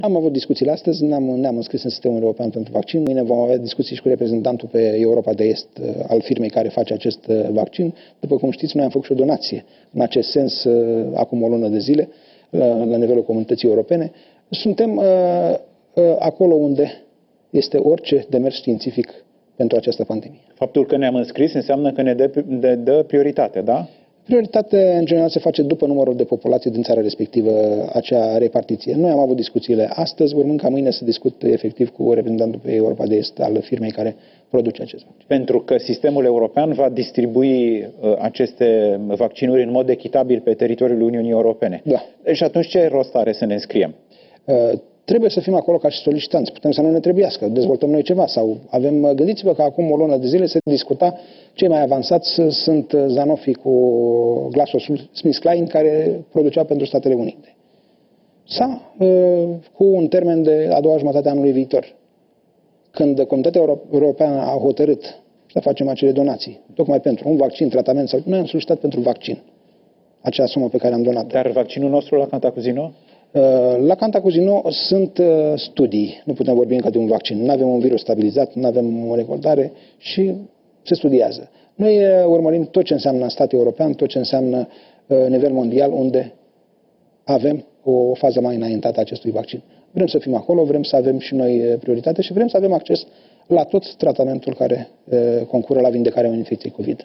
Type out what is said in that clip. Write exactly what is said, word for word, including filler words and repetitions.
Am avut discuțiile astăzi, ne-am, ne-am înscris în sistemul european pentru vaccin. Mâine vom avea discuții și cu reprezentantul pe Europa de Est al firmei care face acest vaccin. După cum știți, noi am făcut și o donație în acest sens acum o lună de zile la, la nivelul comunității europene. Suntem uh, uh, acolo unde este orice demers științific pentru această pandemie. Faptul că ne-am înscris înseamnă că ne dă, de, dă prioritate, da? Prioritatea, în general, se face după numărul de populație din țara respectivă, acea repartiție. Noi am avut discuțiile astăzi, urmând ca mâine să discut efectiv cu reprezentantul pe Europa de Est al firmei care produce acest vaccin. Pentru că sistemul european va distribui uh, aceste vaccinuri în mod echitabil pe teritoriul Uniunii Europene. Da. Și atunci ce rost are să ne înscriem? Uh, Trebuie să fim acolo ca și solicitanți. Putem să nu ne trebuiască. Dezvoltăm noi ceva. Sau avem, gândiți-vă că acum o lună de zile se discuta, cei mai avansați sunt Sanofi cu GlaxoSmithKline, care producea pentru Statele Unite. Sau cu un termen de a doua jumătate a anului viitor. Când Comunitatea Europeană a hotărât să facem acele donații, tocmai pentru un vaccin, tratament, sau noi am solicitat pentru vaccin acea sumă pe care am donat-o. Dar vaccinul nostru la Cantacuzino? La Cantacuzino sunt studii, nu putem vorbi încă de un vaccin. Nu avem un virus stabilizat, nu avem o recoltare și se studiază. Noi urmărim tot ce înseamnă stat european, tot ce înseamnă nivel mondial, unde avem o fază mai înaintată a acestui vaccin. Vrem să fim acolo, vrem să avem și noi prioritate și vrem să avem acces la tot tratamentul care concură la vindecarea infecției COVID.